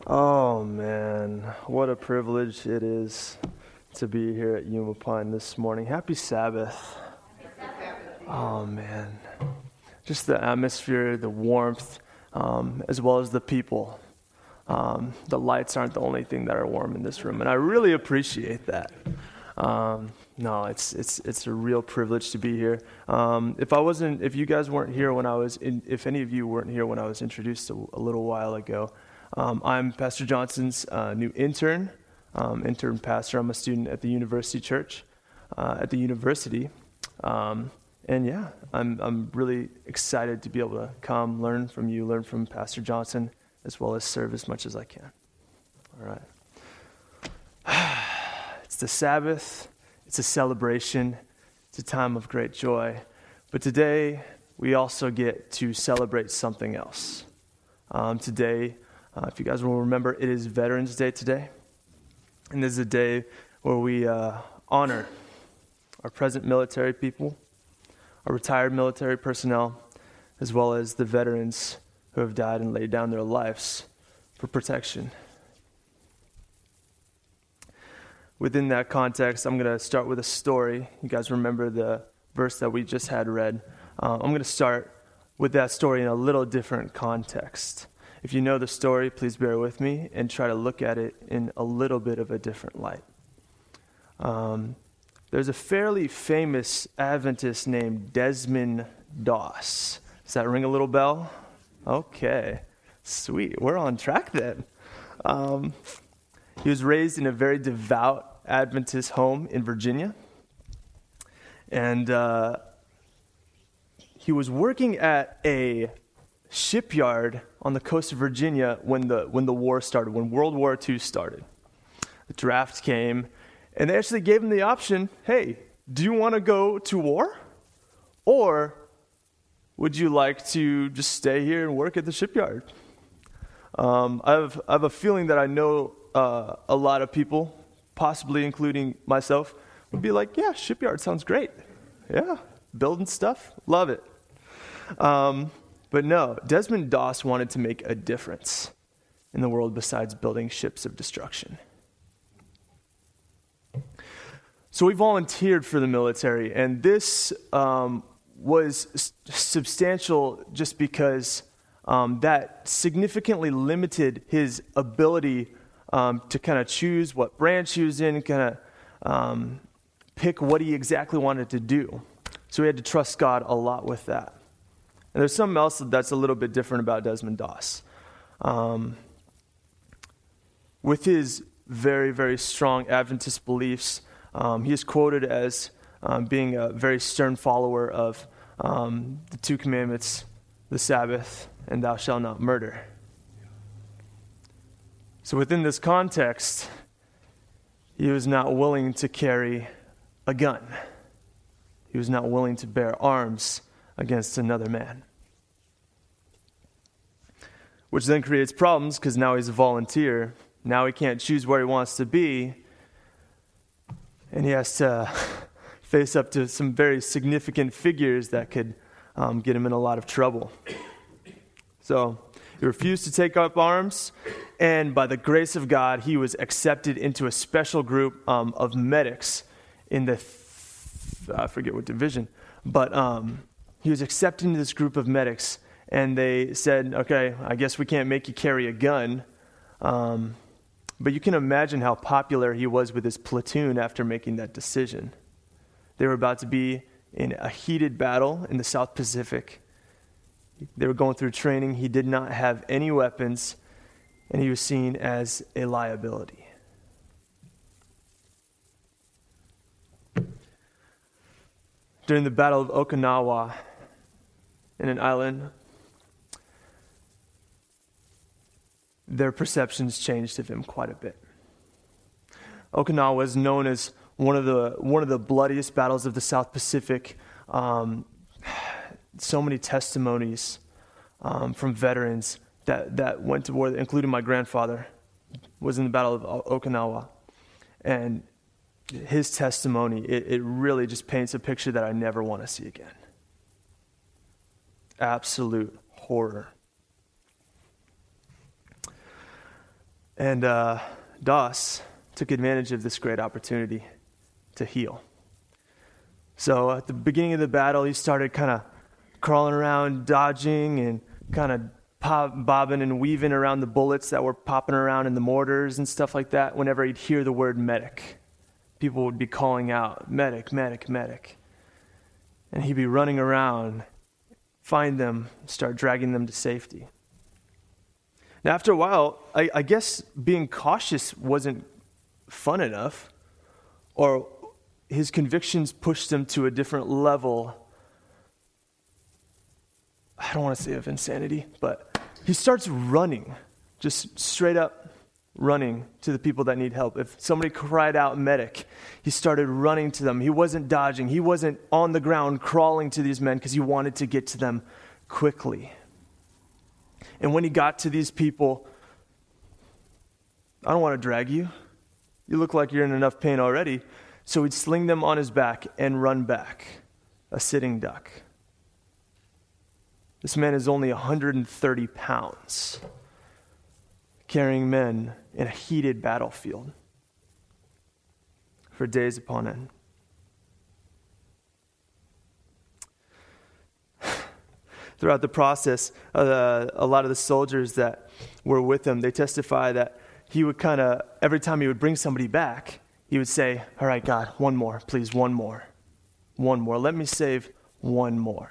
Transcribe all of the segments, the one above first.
Oh man, what a privilege it is to be here at Yuma Pine this morning. Happy Sabbath. Oh man, just the atmosphere, the warmth, as well as the people. The lights aren't the only thing that are warm in this room, and I really appreciate that. No, it's a real privilege to be here. If you guys weren't here if any of you weren't here when I was introduced a little while ago, I'm Pastor Johnson's new intern pastor. I'm a student at the University Church, at the university, and yeah, I'm really excited to be able to come learn from Pastor Johnson, as well as serve as much as I can. All right. It's the Sabbath. It's a celebration. It's a time of great joy. But today, we also get to celebrate something else. Today, if you guys will remember, it is Veterans Day today. And this is a day where we honor our present military people, our retired military personnel, as well as the veterans who have died and laid down their lives for protection. Within that context, I'm going to start with a story. You guys remember the verse that we just had read. I'm going to start with that story in a little different context. If you know the story, please bear with me and try to look at it in a little bit of a different light. There's a fairly famous Adventist named Desmond Doss. Does that ring a little bell? Okay, sweet. We're on track then. He was raised in a very devout Adventist home in Virginia. And he was working at a shipyard on the coast of Virginia when the war started, when World War II started. The draft came, and they actually gave him the option, hey, do you want to go to war? Or would you like to just stay here and work at the shipyard? I have a feeling that I know a lot of people, possibly including myself, would be like, yeah, shipyard sounds great. Yeah, building stuff, love it. But no, Desmond Doss wanted to make a difference in the world besides building ships of destruction. So we volunteered for the military, and this was substantial just because that significantly limited his ability to kind of choose what branch he was in, kind of pick what he exactly wanted to do. So he had to trust God a lot with that. And there's something else that's a little bit different about Desmond Doss. With his very, very strong Adventist beliefs, he is quoted as being a very stern follower of the two commandments, the Sabbath, and thou shalt not murder. So within this context, he was not willing to carry a gun. He was not willing to bear arms against another man. Which then creates problems because now he's a volunteer. Now he can't choose where he wants to be. And he has to face up to some very significant figures that could get him in a lot of trouble. So he refused to take up arms, and by the grace of God, he was accepted into a special group of medics in the, I forget what division, but he was accepted into this group of medics, and they said, okay, I guess we can't make you carry a gun, but you can imagine how popular he was with his platoon after making that decision. They were about to be in a heated battle in the South Pacific. They were going through training. He did not have any weapons, and he was seen as a liability. During the Battle of Okinawa, in an island, their perceptions changed of him quite a bit. Okinawa is known as one of the bloodiest battles of the South Pacific. So many testimonies from veterans that went to war, including my grandfather, was in the Battle of Okinawa. And his testimony, it really just paints a picture that I never want to see again. Absolute horror. And Doss took advantage of this great opportunity to heal. So at the beginning of the battle, he started kind of crawling around, dodging, and kind of bobbing and weaving around the bullets that were popping around in the mortars and stuff like that. Whenever he'd hear the word medic, people would be calling out, medic, medic, medic. And he'd be running around, find them, start dragging them to safety. Now, after a while, I guess being cautious wasn't fun enough, or his convictions pushed him to a different level. I don't want to say of insanity, but he starts running, just straight up running to the people that need help. If somebody cried out medic, he started running to them. He wasn't dodging. He wasn't on the ground crawling to these men because he wanted to get to them quickly. And when he got to these people, I don't want to drag you. You look like you're in enough pain already. So he'd sling them on his back and run back, a sitting duck. This man is only 130 pounds, carrying men in a heated battlefield for days upon end. Throughout the process, a lot of the soldiers that were with him, they testify that he would every time he would bring somebody back, he would say, all right, God, one more, please, one more. One more. Let me save one more.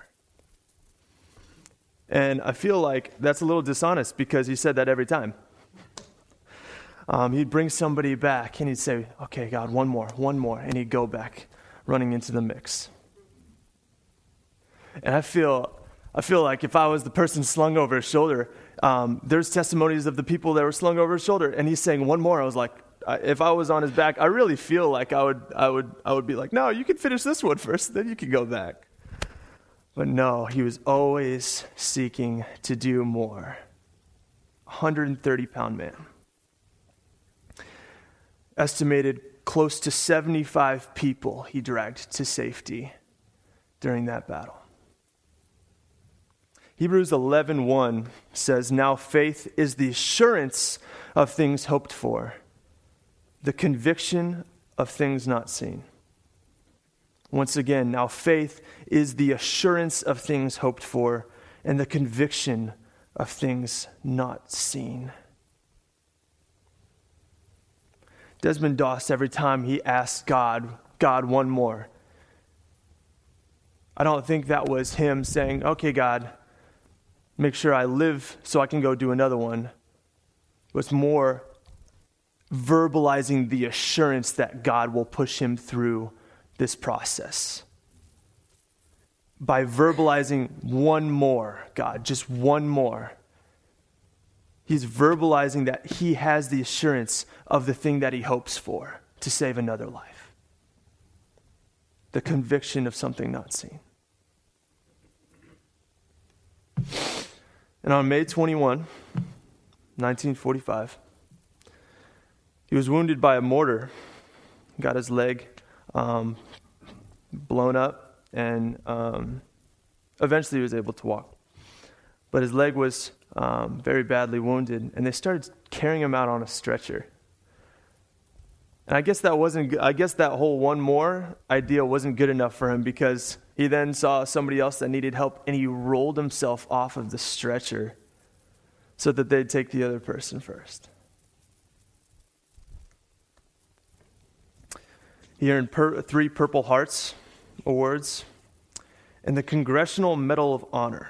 And I feel like that's a little dishonest because he said that every time. He'd bring somebody back and he'd say, okay, God, one more. And he'd go back running into the mix. And I feel like if I was the person slung over his shoulder, there's testimonies of the people that were slung over his shoulder, and he's saying one more. I was like, if I was on his back, I really feel like I would be like, no, you can finish this one first, then you can go back. But no, he was always seeking to do more. 130-pound man. Estimated close to 75 people he dragged to safety during that battle. Hebrews 11:1 says, now faith is the assurance of things hoped for, the conviction of things not seen. Once again, now faith is the assurance of things hoped for and the conviction of things not seen. Desmond Doss, every time he asked God, one more. I don't think that was him saying, okay, God, make sure I live so I can go do another one. It was more verbalizing the assurance that God will push him through this process. By verbalizing one more, God, just one more. He's verbalizing that he has the assurance of the thing that he hopes for, to save another life. The conviction of something not seen. And on May 21, 1945, he was wounded by a mortar, got his leg blown up, and eventually he was able to walk. But his leg was very badly wounded, and they started carrying him out on a stretcher. And I guess that whole one more idea wasn't good enough for him, because he then saw somebody else that needed help, and he rolled himself off of the stretcher so that they'd take the other person first. He earned 3 Purple Hearts awards and the Congressional Medal of Honor.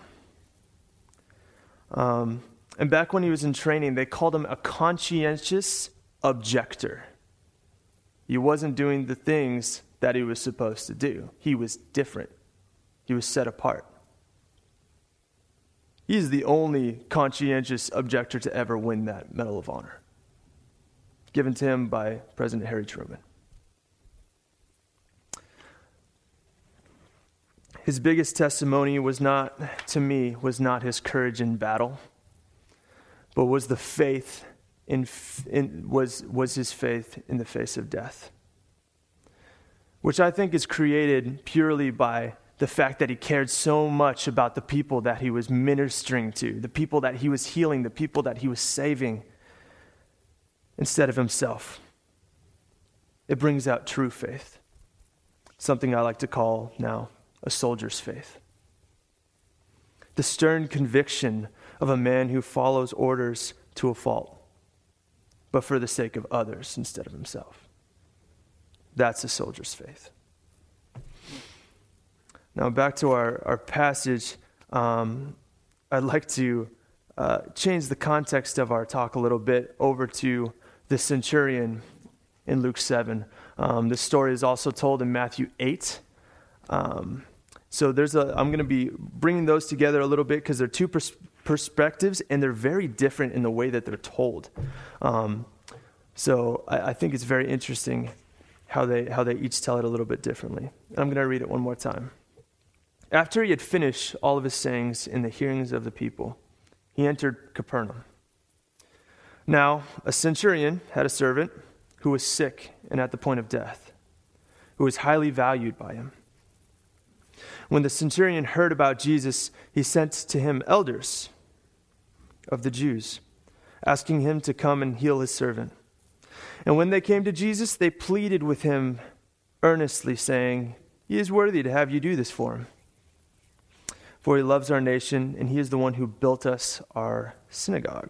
And back when he was in training, they called him a conscientious objector. He wasn't doing the things that he was supposed to do. He was different. He was set apart. He's the only conscientious objector to ever win that Medal of Honor, given to him by President Harry Truman. His biggest testimony was not his courage in battle, but was the faith was his faith in the face of death, which I think is created purely by the fact that he cared so much about the people that he was ministering to, the people that he was healing, the people that he was saving. instead of himself. It brings out true faith, something I like to call now a soldier's faith. The stern conviction of a man who follows orders to a fault, but for the sake of others instead of himself. That's a soldier's faith. Now back to our passage. I'd like to change the context of our talk a little bit over to the centurion in Luke 7. This story is also told in Matthew 8. So I'm going to be bringing those together a little bit because they're two perspectives and they're very different in the way that they're told. So I think it's very interesting how they each tell it a little bit differently. I'm going to read it one more time. After he had finished all of his sayings in the hearings of the people, he entered Capernaum. Now, a centurion had a servant who was sick and at the point of death, who was highly valued by him. When the centurion heard about Jesus, he sent to him elders of the Jews, asking him to come and heal his servant. And when they came to Jesus, they pleaded with him earnestly, saying, "He is worthy to have you do this for him. For he loves our nation, and he is the one who built us our synagogue."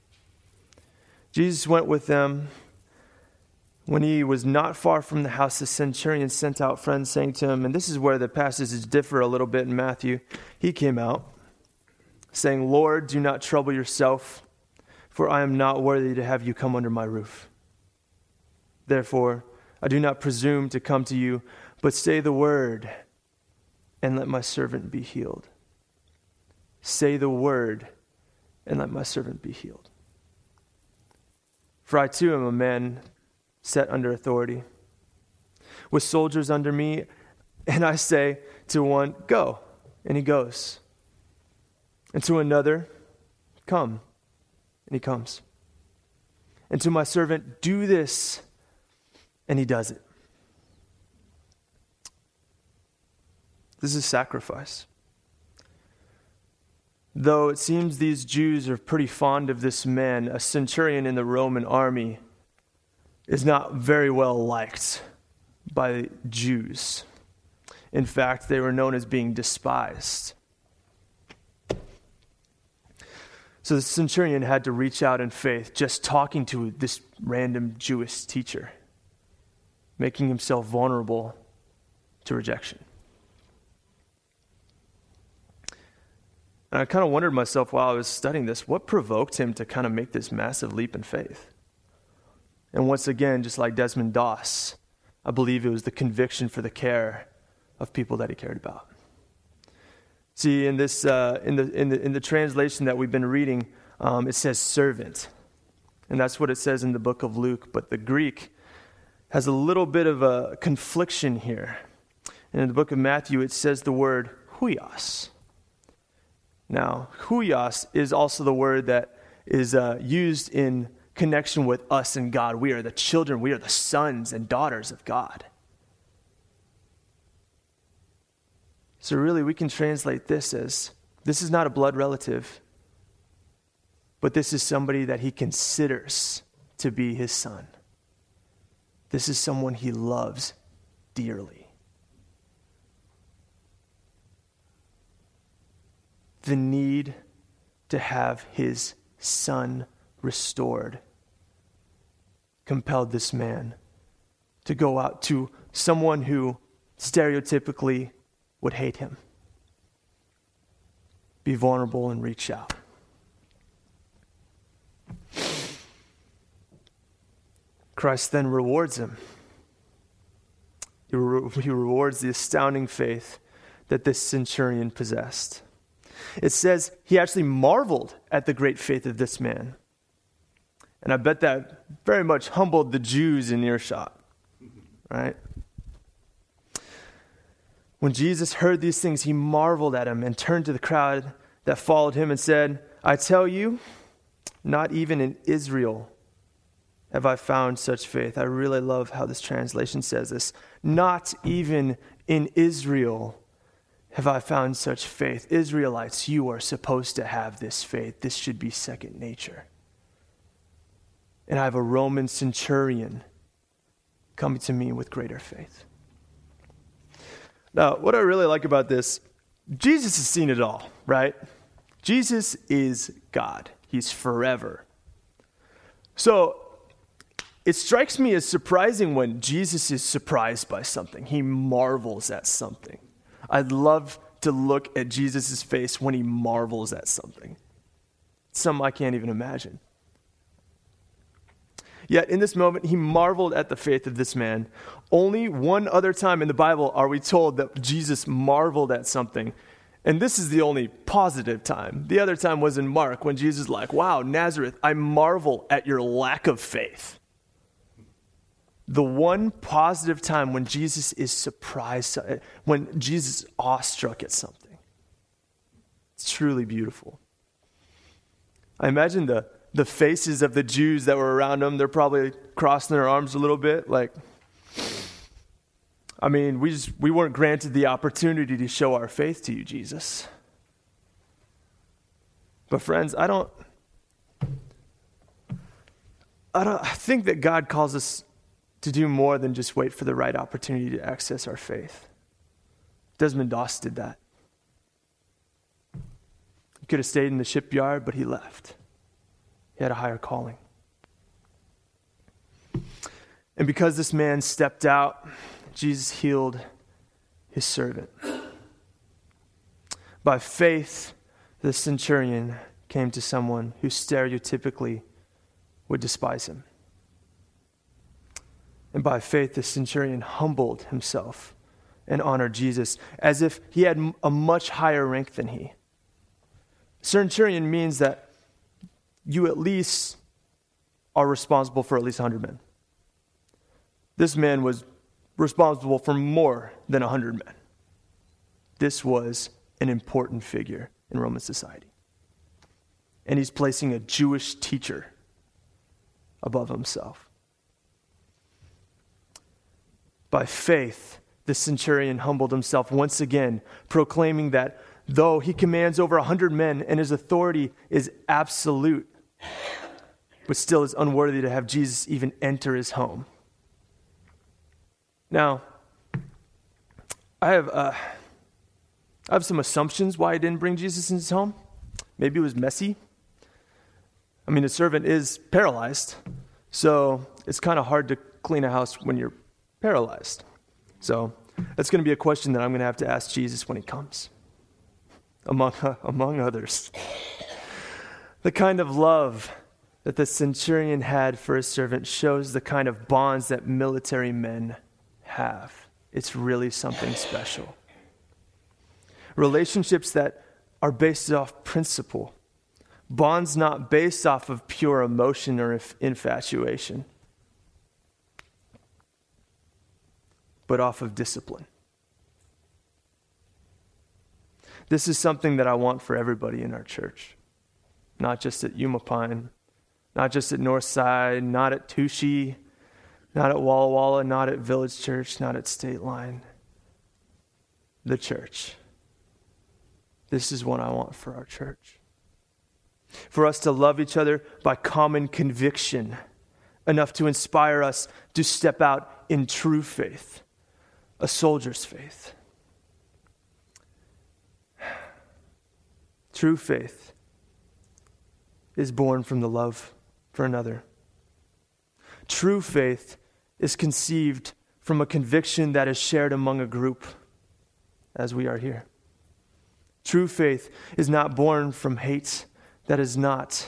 Jesus went with them. When he was not far from the house, the centurion sent out friends, saying to him, and this is where the passages differ a little bit in Matthew. He came out, saying, "Lord, do not trouble yourself, for I am not worthy to have you come under my roof. Therefore, I do not presume to come to you, but say the word, and let my servant be healed." Say the word, and let my servant be healed. For I too am a man set under authority, with soldiers under me, and I say to one, "Go," and he goes. And to another, "Come," and he comes. And to my servant, "Do this," and he does it. This is sacrifice. Though it seems these Jews are pretty fond of this man, a centurion in the Roman army is not very well liked by Jews. In fact, they were known as being despised. So the centurion had to reach out in faith, just talking to this random Jewish teacher, making himself vulnerable to rejection. And I kind of wondered myself while I was studying this, what provoked him to kind of make this massive leap in faith? And once again, just like Desmond Doss, I believe it was the conviction for the care of people that he cared about. See, in this in the translation that we've been reading, it says servant, and that's what it says in the book of Luke. But the Greek has a little bit of a confliction here. And in the book of Matthew, it says the word huios. Now, huios is also the word that is used in connection with us and God. We are the children, we are the sons and daughters of God. So really, we can translate this as, this is not a blood relative, but this is somebody that he considers to be his son. This is someone he loves dearly. The need to have his son restored compelled this man to go out to someone who stereotypically would hate him, be vulnerable, and reach out. Christ then rewards him. He rewards the astounding faith that this centurion possessed. It says he actually marveled at the great faith of this man. And I bet that very much humbled the Jews in earshot, right? When Jesus heard these things, he marveled at him and turned to the crowd that followed him and said, "I tell you, not even in Israel have I found such faith." I really love how this translation says this. Not even in Israel have I found such faith. Israelites, you are supposed to have this faith. This should be second nature. and I have a Roman centurion coming to me with greater faith. Now, what I really like about this, Jesus has seen it all, right? Jesus is God. He's forever. So it strikes me as surprising when Jesus is surprised by something. He marvels at something. I'd love to look at Jesus' face when he marvels at something. Something I can't even imagine. Yet in this moment, he marveled at the faith of this man. Only one other time in the Bible are we told that Jesus marveled at something. And this is the only positive time. The other time was in Mark when Jesus is like, wow, Nazareth, I marvel at your lack of faith. The one positive time when Jesus is surprised, when Jesus is awestruck at something. It's truly beautiful. I imagine the faces of the Jews that were around him, they're probably crossing their arms a little bit. We weren't granted the opportunity to show our faith to you, Jesus. But friends, I think that God calls us to do more than just wait for the right opportunity to access our faith. Desmond Doss did that. He could have stayed in the shipyard, but he left. He had a higher calling. And because this man stepped out, Jesus healed his servant. By faith, the centurion came to someone who stereotypically would despise him. And by faith, the centurion humbled himself and honored Jesus as if he had a much higher rank than he. Centurion means that you at least are responsible for at least 100 men. This man was responsible for more than 100 men. This was an important figure in Roman society. And he's placing a Jewish teacher above himself. By faith, the centurion humbled himself once again, proclaiming that though he commands over 100 men and his authority is absolute, but still is unworthy to have Jesus even enter his home. Now, I have some assumptions why he didn't bring Jesus in his home. Maybe it was messy. The servant is paralyzed, so it's kind of hard to clean a house when you're paralyzed. So that's going to be a question that I'm going to have to ask Jesus when he comes, among others. The kind of love that the centurion had for his servant shows the kind of bonds that military men have. It's really something special. Relationships that are based off principle. Bonds not based off of pure emotion or infatuation, but off of discipline. This is something that I want for everybody in our church. Not just at Yuma Pine, not just at Northside, not at Tushy, not at Walla Walla, not at Village Church, not at State Line. The church. This is what I want for our church. For us to love each other by common conviction, enough to inspire us to step out in true faith, a soldier's faith. True faith is born from the love for another. True faith is conceived from a conviction that is shared among a group, as we are here. True faith is not born from hate. That is not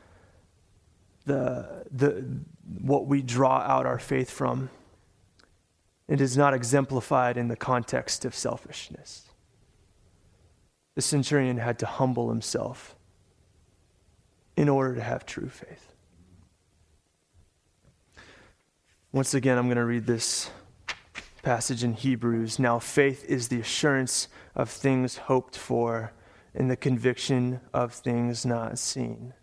what we draw out our faith from. It is not exemplified in the context of selfishness. The centurion had to humble himself in order to have true faith. Once again, I'm going to read this passage in Hebrews. Now, faith is the assurance of things hoped for and the conviction of things not seen.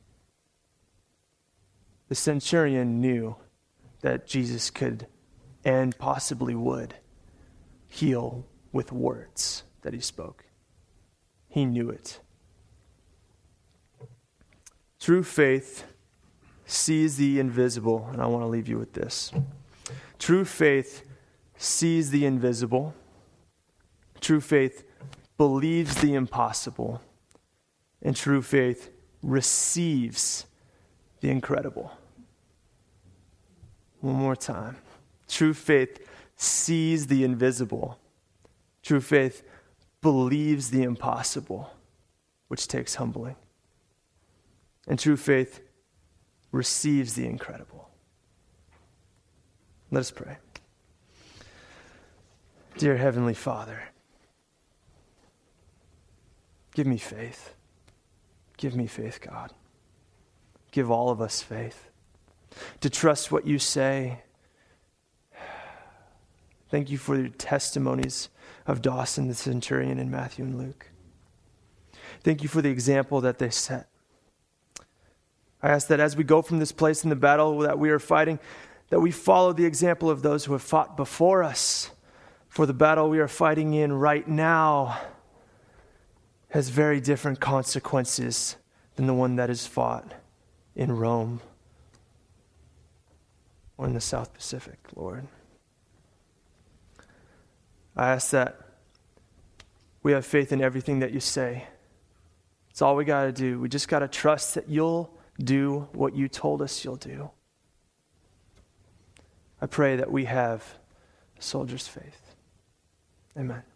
The centurion knew that Jesus could and possibly would heal with words that he spoke. He knew it. True faith sees the invisible, and I want to leave you with this. True faith sees the invisible. True faith believes the impossible. And true faith receives the incredible. One more time. True faith sees the invisible. True faith believes the impossible, which takes humbling. And true faith receives the incredible. Let us pray. Dear Heavenly Father, give me faith. Give me faith, God. Give all of us faith to trust what you say. Thank you for your testimonies of Dawson, the centurion, and Matthew and Luke. Thank you for the example that they set. I ask that as we go from this place in the battle that we are fighting, that we follow the example of those who have fought before us. For the battle we are fighting in right now has very different consequences than the one that is fought in Rome or in the South Pacific, Lord. I ask that we have faith in everything that you say. It's all we got to do. We just got to trust that you'll do what you told us you'll do. I pray that we have a soldier's faith. Amen.